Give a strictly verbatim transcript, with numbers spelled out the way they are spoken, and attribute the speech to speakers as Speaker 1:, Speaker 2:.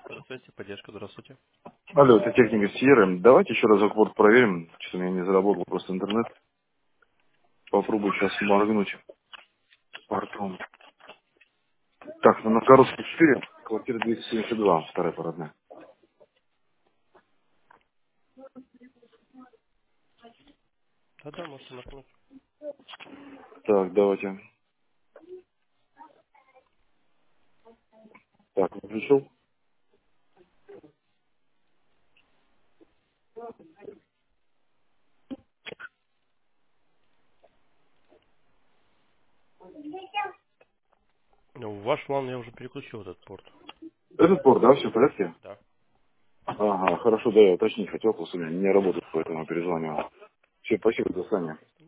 Speaker 1: Центр связи, поддержка, здравствуйте.
Speaker 2: Алло, это техника Сьерра. Давайте еще разок вот проверим. Что-то у меня не заработал просто интернет. Попробую сейчас моргнуть портом. Так, ну на Коровской четыре, квартира двести семьдесят два, вторая парадная.
Speaker 1: Да-да, можете моргнуть.
Speaker 2: Так, давайте. Так, выключил.
Speaker 1: Ну, в ваш план я уже переключил этот порт.
Speaker 2: Этот порт, да, все в порядке?
Speaker 1: Да.
Speaker 2: Ага, хорошо, да, я уточнить хотел, просто у меня не работает, поэтому перезвонил. Все, спасибо, до свидания.